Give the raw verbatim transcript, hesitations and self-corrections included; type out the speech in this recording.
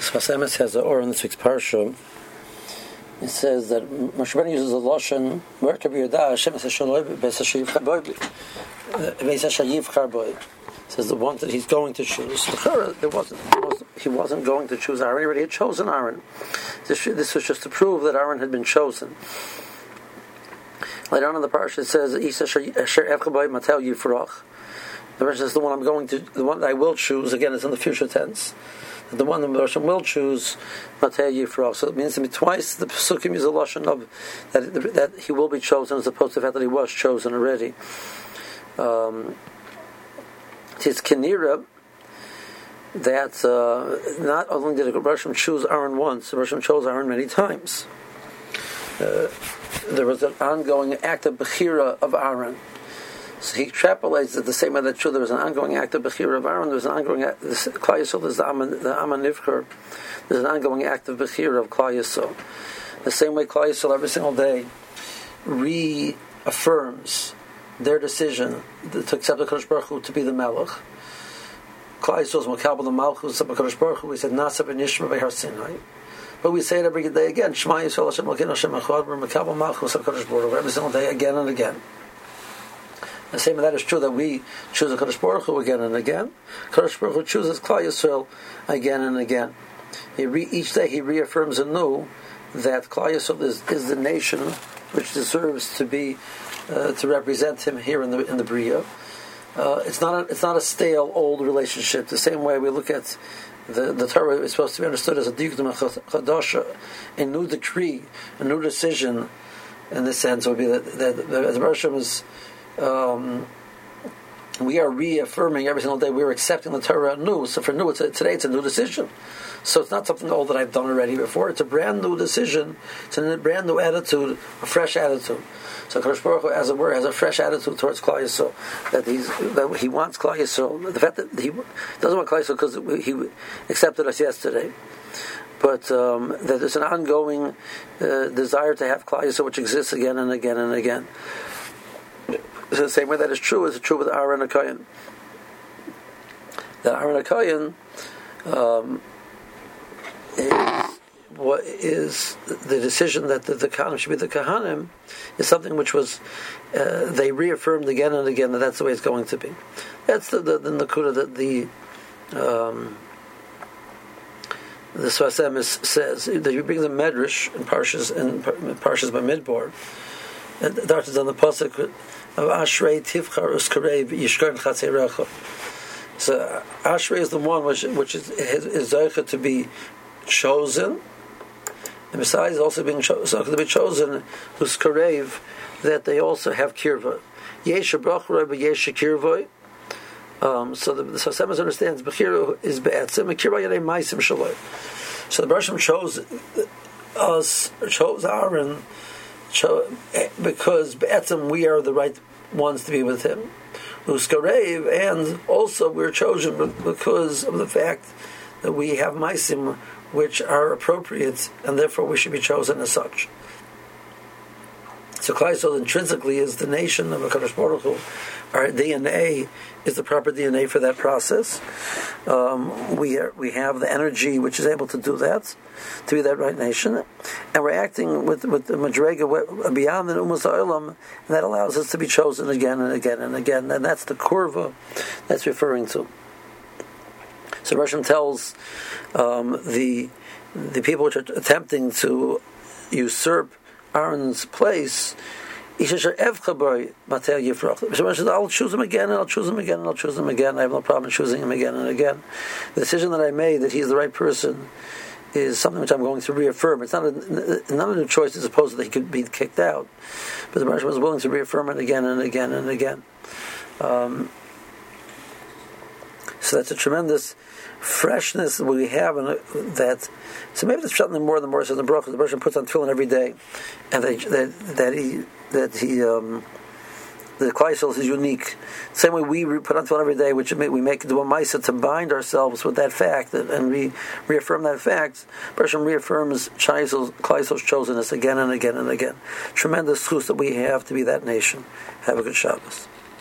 Sfas Emes has an or in this week's parsha. It says that Moshe Rabbeinu uses a lashon where to be Yedah Hashem says Shaloi Beisashiv Charboy Beisashiv Charboy. Says the one that he's going to choose. There wasn't, wasn't he wasn't going to choose Aaron. He already had chosen Aaron. This, this was just to prove that Aaron had been chosen. Later on in the parsha it says Isa Asher Evchaboy Matel Yifrach. The verse says the one I'm going to, the one that I will choose. Again, it's in the future tense. The one that the Rosham will choose, Matei Yifrach. So it means to me twice the Pesukim use a lashon of that that he will be chosen as opposed to the fact that he was chosen already. Um, it's Kinira that uh, not only did the Rosham choose Aaron once, the Rosham chose Aaron many times. Uh, there was an ongoing act of Bechira of Aaron. So he extrapolates it the same way that true. There was an ongoing act of Bechira of Aaron. There was an ongoing act. Klal Yisrael, there's the Aman, the Aman Nivcher. There's an ongoing act of Bechira of Klal Yisrael. The same way Klal Yisrael every single day reaffirms their decision to accept the Kadosh Baruch Hu to be the Melech. Klal Yisrael's Makabel the Malchus of Kadosh Baruch Hu. We said Nasa ben Yishma beHar Sinai. But we say it every day again. Shema Yisrael Hashem Elokeinu Hashem Echad. We're Makabel Malchus of Kadosh Baruch Hu every single day, again and again. The same way that is true that we choose a Kadosh Baruch Hu again and again. Kadosh Baruch Hu chooses Klal Yisrael again and again. He re, each day he reaffirms anew that Klal Yisrael is, is the nation which deserves to be uh, to represent him here in the in the Bria. Uh, it's not a, it's not a stale old relationship. The same way we look at the the Torah is supposed to be understood as a dikdum chadasha, a new decree, a new decision. In this sense, would be that that the Rosham is. Um, we are reaffirming every single day. We're accepting the Torah anew. So for new, it's a, today it's a new decision. So it's not something old that I've done already before. It's a brand new decision. It's a brand new attitude, a fresh attitude. So Kadosh Baruch Hu, as it were, has a fresh attitude towards Klal Yisrael. That he's that he wants Klal Yisrael. The fact that he doesn't want Klal Yisrael because he accepted us yesterday. But um, that there's an ongoing uh, desire to have Klal Yisrael, which exists again and again and again. So the same way that is true is true with Aaron HaKohen. That Aaron HaKohen um, is what is the decision that the, the Kohanim should be the Kohanim is something which was uh, they reaffirmed again and again that that's the way it's going to be. That's the the, the Nakuda that the um, the Sfas Emes says that you bring the Medrash in Parshas and Parshas by Midbar. It starts on the pasuk of Ashrei Tivchar Uskarev Yishkar Chatzerecha. So Ashrei is the one which which is is zeicha to be chosen, and besides also being chosen to be chosen Uskarev, that they also have kirva. Yesh Brachra but Yesh Kirvoi. Um, so the Sfas Emes understands Bechira is be'etzim, Kirva Yarei Maisim Shaloi. So the Bereshim chose us, chose Aaron. Because Be'etzim we are the right ones to be with him, Uskarev, and also we're chosen because of the fact that we have Maisim which are appropriate, and therefore we should be chosen as such. So Klal Yisrael intrinsically is the nation of HaKadosh Baruch Hu. Our D N A is the proper D N A for that process. Um, we are, we have the energy which is able to do that, to be that right nation, and we're acting with with the Madrega beyond the Umas Ha'olam, and that allows us to be chosen again and again and again, and that's the kurva that's referring to. So Rosham tells um, the the people which are attempting to usurp Aaron's place, I'll choose him again and I'll choose him again and I'll choose him again. I have no problem choosing him again and again. The decision that I made that he's the right person is something which I'm going to reaffirm. It's not a, not a new choice as opposed to that he could be kicked out. But the Baruch was willing to reaffirm it again and again and again. Um, so that's a tremendous freshness that we have in that. So maybe there's something more than more. So the Baruch, the Baruch puts on tefillin every day, and that that, that he that he um, the Klal Yisrael is unique. Same way we put on tefillin every day, which we make do a ma'isa to bind ourselves with that fact and we reaffirm that fact. Baruch reaffirms Klal Yisrael's chosenness again and again and again. Tremendous truth that we have to be that nation. Have a good Shabbos.